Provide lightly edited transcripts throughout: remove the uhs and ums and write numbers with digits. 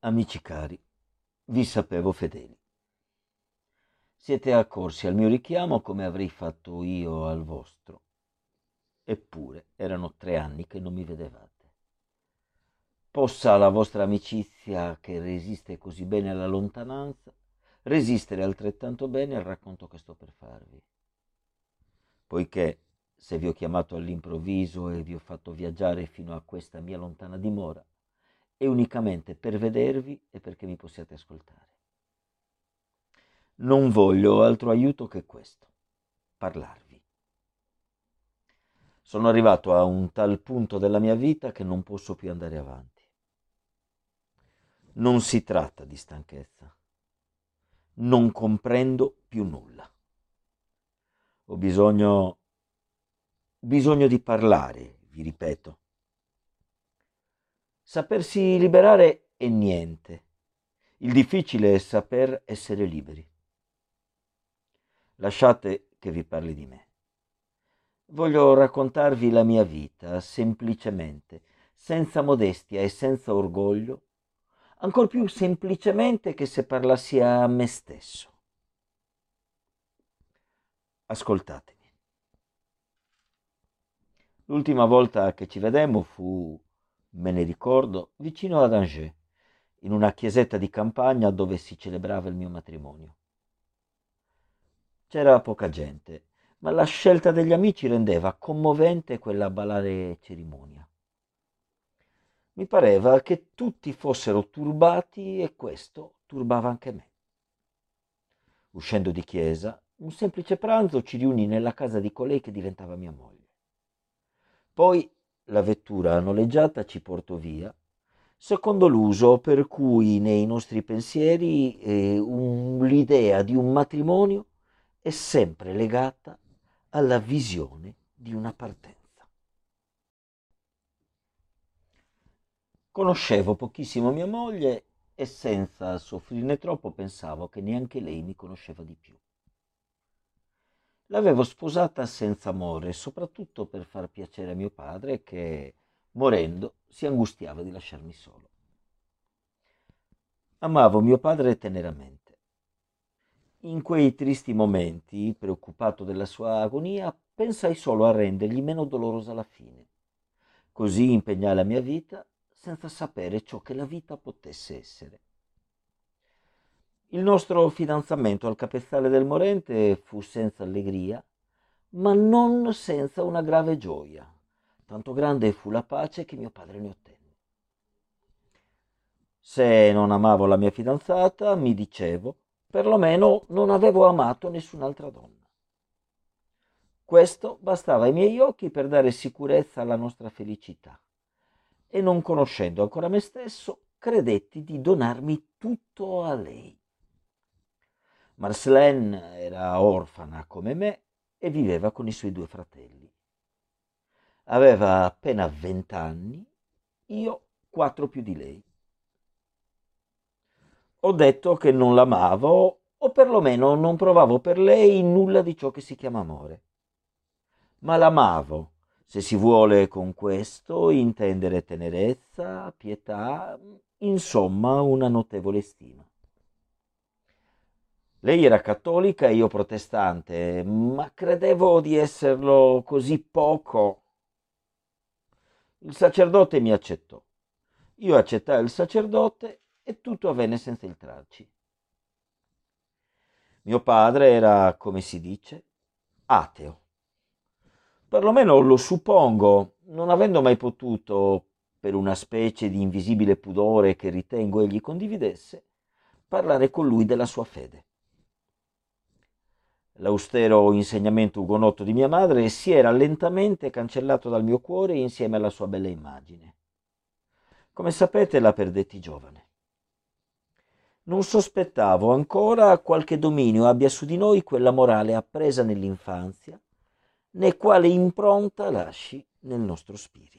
Amici cari, vi sapevo fedeli. Siete accorsi al mio richiamo come avrei fatto io al vostro. Eppure erano 3 anni che non mi vedevate. Possa la vostra amicizia, che resiste così bene alla lontananza, resistere altrettanto bene al racconto che sto per farvi. Poiché, se vi ho chiamato all'improvviso e vi ho fatto viaggiare fino a questa mia lontana dimora, è unicamente per vedervi e perché mi possiate ascoltare. Non voglio altro aiuto che questo, parlarvi. Sono arrivato a un tal punto della mia vita che non posso più andare avanti. Non si tratta di stanchezza. Non comprendo più nulla. Ho bisogno di parlare, vi ripeto. Sapersi liberare è niente. Il difficile è saper essere liberi. Lasciate che vi parli di me. Voglio raccontarvi la mia vita, semplicemente, senza modestia e senza orgoglio, ancor più semplicemente che se parlassi a me stesso. Ascoltatemi. L'ultima volta che ci vedemmo fu, me ne ricordo, vicino ad Angers, in una chiesetta di campagna dove si celebrava il mio matrimonio. C'era poca gente, ma la scelta degli amici rendeva commovente quella banale cerimonia. Mi pareva che tutti fossero turbati e questo turbava anche me. Uscendo di chiesa, un semplice pranzo ci riunì nella casa di colei che diventava mia moglie. Poi la vettura noleggiata ci portò via, secondo l'uso per cui nei nostri pensieri l'idea di un matrimonio è sempre legata alla visione di una partenza. Conoscevo pochissimo mia moglie e senza soffrirne troppo pensavo che neanche lei mi conosceva di più. L'avevo sposata senza amore, soprattutto per far piacere a mio padre che, morendo, si angustiava di lasciarmi solo. Amavo mio padre teneramente. In quei tristi momenti, preoccupato della sua agonia, pensai solo a rendergli meno dolorosa la fine. Così impegnai la mia vita senza sapere ciò che la vita potesse essere. Il nostro fidanzamento al capezzale del morente fu senza allegria, ma non senza una grave gioia. Tanto grande fu la pace che mio padre ne ottenne. Se non amavo la mia fidanzata, mi dicevo, perlomeno non avevo amato nessun'altra donna. Questo bastava ai miei occhi per dare sicurezza alla nostra felicità. E non conoscendo ancora me stesso, credetti di donarmi tutto a lei. Marcelene era orfana come me e viveva con i suoi 2 fratelli. Aveva appena 20 anni, io 4 più di lei. Ho detto che non l'amavo, o perlomeno non provavo per lei nulla di ciò che si chiama amore. Ma l'amavo, se si vuole con questo intendere tenerezza, pietà, insomma una notevole stima. Lei era cattolica e io protestante, ma credevo di esserlo così poco. Il sacerdote mi accettò. Io accettai il sacerdote e tutto avvenne senza intralci. Mio padre era, come si dice, ateo. Perlomeno lo suppongo, non avendo mai potuto, per una specie di invisibile pudore che ritengo egli condividesse, parlare con lui della sua fede. L'austero insegnamento ugonotto di mia madre si era lentamente cancellato dal mio cuore insieme alla sua bella immagine. Come sapete, la perdetti giovane. Non sospettavo ancora qualche dominio abbia su di noi quella morale appresa nell'infanzia, né quale impronta lasci nel nostro spirito.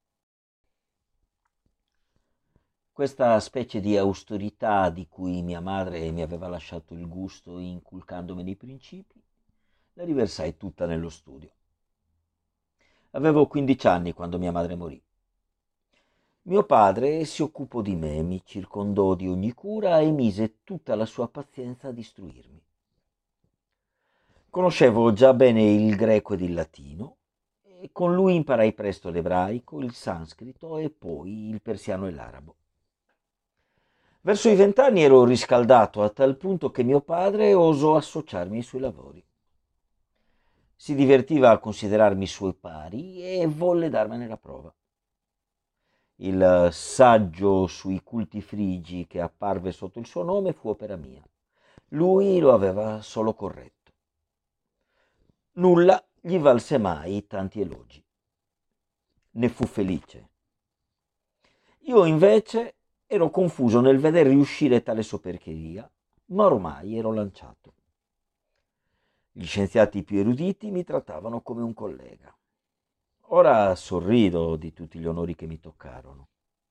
Questa specie di austerità di cui mia madre mi aveva lasciato il gusto inculcandomi i principi, la riversai tutta nello studio. Avevo 15 anni quando mia madre morì. Mio padre si occupò di me, mi circondò di ogni cura e mise tutta la sua pazienza a istruirmi. Conoscevo già bene il greco ed il latino, e con lui imparai presto l'ebraico, il sanscrito e poi il persiano e l'arabo. Verso i 20 anni ero riscaldato a tal punto che mio padre osò associarmi ai suoi lavori. Si divertiva a considerarmi suoi pari e volle darmene la prova. Il saggio sui culti frigi che apparve sotto il suo nome fu opera mia. Lui lo aveva solo corretto. Nulla gli valse mai tanti elogi. Ne fu felice. Io invece ero confuso nel veder riuscire tale soperchieria, ma ormai ero lanciato. Gli scienziati più eruditi mi trattavano come un collega. Ora sorrido di tutti gli onori che mi toccarono.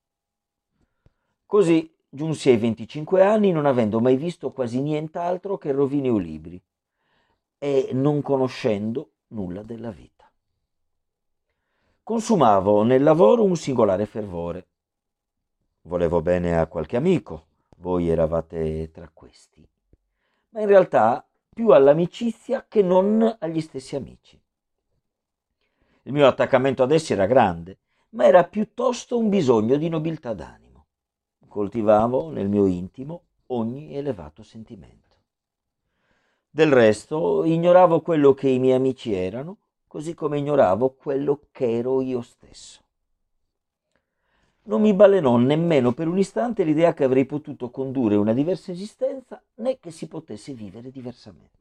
Così giunsi ai 25 anni non avendo mai visto quasi nient'altro che rovine o libri e non conoscendo nulla della vita. Consumavo nel lavoro un singolare fervore. Volevo bene a qualche amico, voi eravate tra questi, ma in realtà più all'amicizia che non agli stessi amici. Il mio attaccamento ad essi era grande, ma era piuttosto un bisogno di nobiltà d'animo. Coltivavo nel mio intimo ogni elevato sentimento. Del resto, ignoravo quello che i miei amici erano, così come ignoravo quello che ero io stesso. Non mi balenò nemmeno per un istante l'idea che avrei potuto condurre una diversa esistenza, né che si potesse vivere diversamente.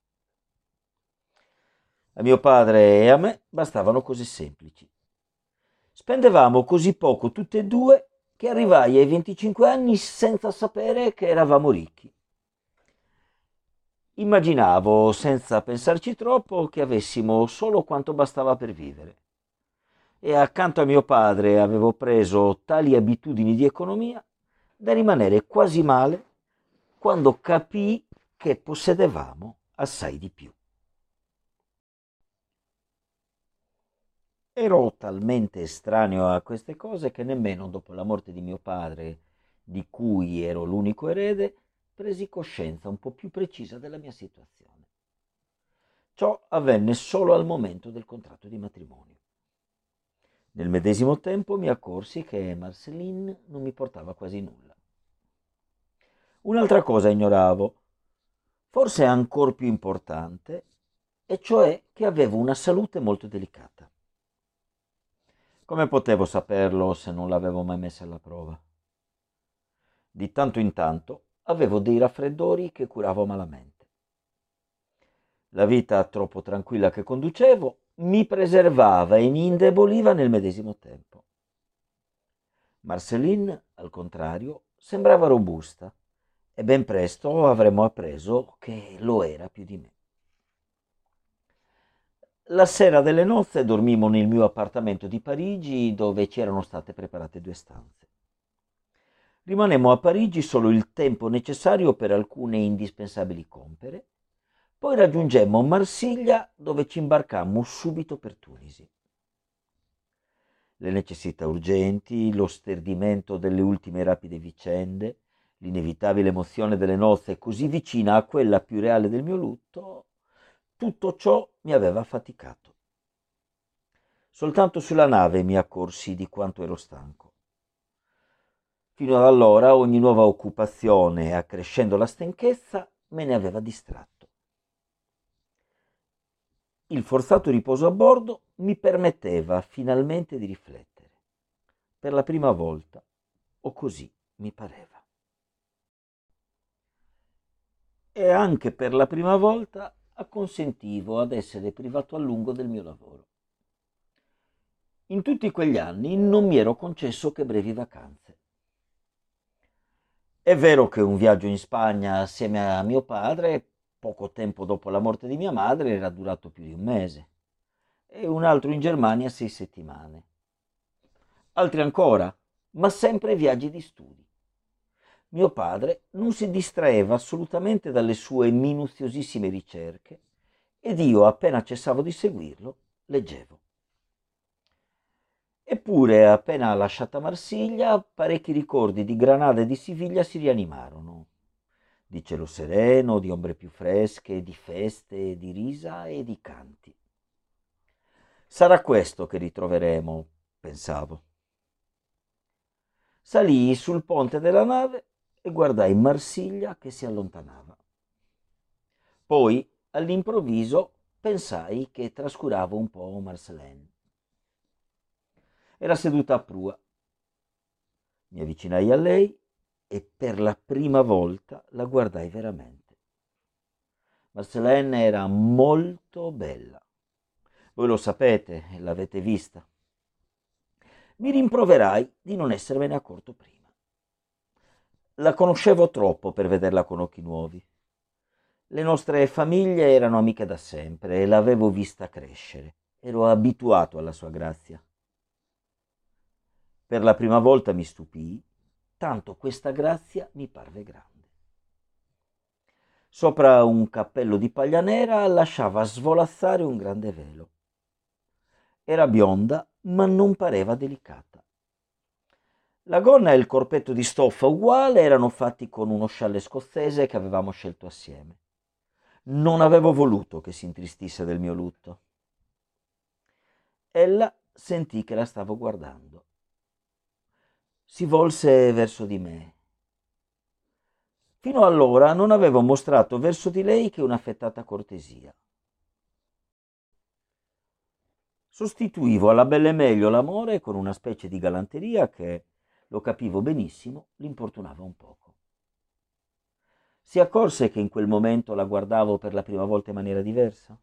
A mio padre e a me bastavano cose semplici. Spendevamo così poco tutte e due che arrivai ai 25 anni senza sapere che eravamo ricchi. Immaginavo, senza pensarci troppo, che avessimo solo quanto bastava per vivere. E accanto a mio padre avevo preso tali abitudini di economia da rimanere quasi male quando capii che possedevamo assai di più. Ero talmente estraneo a queste cose che nemmeno dopo la morte di mio padre, di cui ero l'unico erede, presi coscienza un po' più precisa della mia situazione. Ciò avvenne solo al momento del contratto di matrimonio. Nel medesimo tempo mi accorsi che Marceline non mi portava quasi nulla. Un'altra cosa ignoravo, forse ancor più importante, e cioè che avevo una salute molto delicata. Come potevo saperlo se non l'avevo mai messa alla prova? Di tanto in tanto avevo dei raffreddori che curavo malamente. La vita troppo tranquilla che conducevo mi preservava e mi indeboliva nel medesimo tempo. Marceline, al contrario, sembrava robusta e ben presto avremmo appreso che lo era più di me. La sera delle nozze dormimmo nel mio appartamento di Parigi dove ci erano state preparate 2 stanze. Rimanemmo a Parigi solo il tempo necessario per alcune indispensabili compere, poi raggiungemmo Marsiglia dove ci imbarcammo subito per Tunisi. Le necessità urgenti, lo sterdimento delle ultime rapide vicende, l'inevitabile emozione delle nozze così vicina a quella più reale del mio lutto, tutto ciò mi aveva affaticato. Soltanto sulla nave mi accorsi di quanto ero stanco. Fino ad allora ogni nuova occupazione, accrescendo la stanchezza, me ne aveva distratto. Il forzato riposo a bordo mi permetteva finalmente di riflettere. Per la prima volta, o così mi pareva. E anche per la prima volta acconsentivo ad essere privato a lungo del mio lavoro. In tutti quegli anni non mi ero concesso che brevi vacanze. È vero che un viaggio in Spagna assieme a mio padre, poco tempo dopo la morte di mia madre, era durato più di un mese, e un altro in Germania 6 settimane. Altri ancora, ma sempre viaggi di studi. Mio padre non si distraeva assolutamente dalle sue minuziosissime ricerche ed io, appena cessavo di seguirlo, leggevo. Eppure, appena lasciata Marsiglia, parecchi ricordi di Granada e di Siviglia si rianimarono. Di cielo sereno, di ombre più fresche, di feste, di risa e di canti. Sarà questo che ritroveremo, pensavo. Salii sul ponte della nave e guardai Marsiglia che si allontanava. Poi, all'improvviso, pensai che trascuravo un po' Marcelène. Era seduta a prua. Mi avvicinai a lei e per la prima volta la guardai veramente. Marcelène era molto bella. Voi lo sapete, l'avete vista. Mi rimproverai di non essermene accorto prima. La conoscevo troppo per vederla con occhi nuovi. Le nostre famiglie erano amiche da sempre e l'avevo vista crescere. Ero abituato alla sua grazia. Per la prima volta mi stupii, tanto questa grazia mi parve grande. Sopra un cappello di paglia nera lasciava svolazzare un grande velo. Era bionda, ma non pareva delicata. La gonna e il corpetto di stoffa uguale erano fatti con uno scialle scozzese che avevamo scelto assieme. Non avevo voluto che si intristisse del mio lutto. Ella sentì che la stavo guardando. Si volse verso di me. Fino allora non avevo mostrato verso di lei che un'affettata cortesia. Sostituivo alla belle meglio l'amore con una specie di galanteria che, lo capivo benissimo, l'importunava un poco. Si accorse che in quel momento la guardavo per la prima volta in maniera diversa?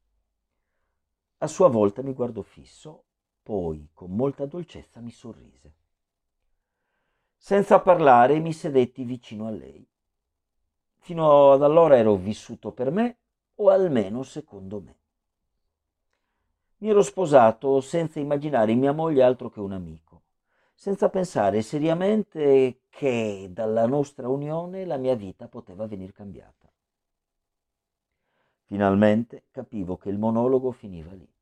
A sua volta mi guardò fisso, poi con molta dolcezza mi sorrise. Senza parlare mi sedetti vicino a lei. Fino ad allora ero vissuto per me, o almeno secondo me. Mi ero sposato senza immaginare in mia moglie altro che un amico, senza pensare seriamente che dalla nostra unione la mia vita poteva venir cambiata. Finalmente capivo che il monologo finiva lì.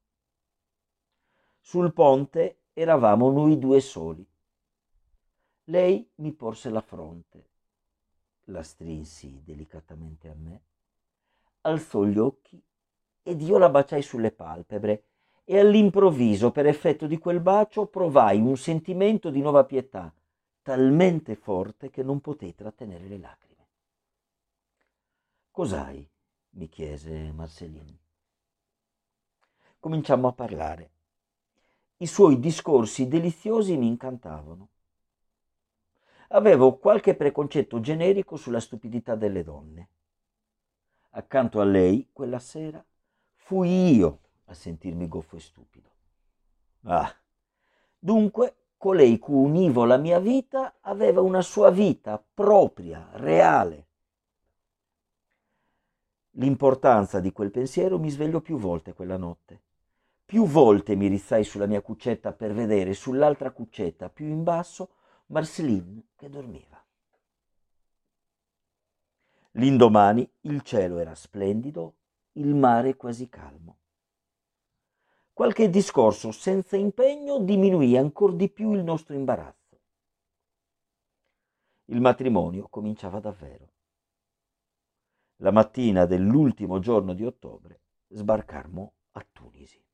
Sul ponte eravamo noi due soli. Lei mi porse la fronte, la strinsi delicatamente a me, alzò gli occhi ed io la baciai sulle palpebre e all'improvviso, per effetto di quel bacio, provai un sentimento di nuova pietà, talmente forte che non potei trattenere le lacrime. Cos'hai? Mi chiese Marceline. Cominciammo a parlare. I suoi discorsi deliziosi mi incantavano. Avevo qualche preconcetto generico sulla stupidità delle donne. Accanto a lei, quella sera, fui io a sentirmi goffo e stupido. Ah, dunque, colei cui univo la mia vita aveva una sua vita propria, reale. L'importanza di quel pensiero mi svegliò più volte quella notte. Più volte mi rizzai sulla mia cuccetta per vedere sull'altra cuccetta, più in basso, Marceline che dormiva. L'indomani il cielo era splendido, il mare quasi calmo. Qualche discorso senza impegno diminuì ancor di più il nostro imbarazzo. Il matrimonio cominciava davvero. La mattina dell'ultimo giorno di ottobre sbarcammo a Tunisi.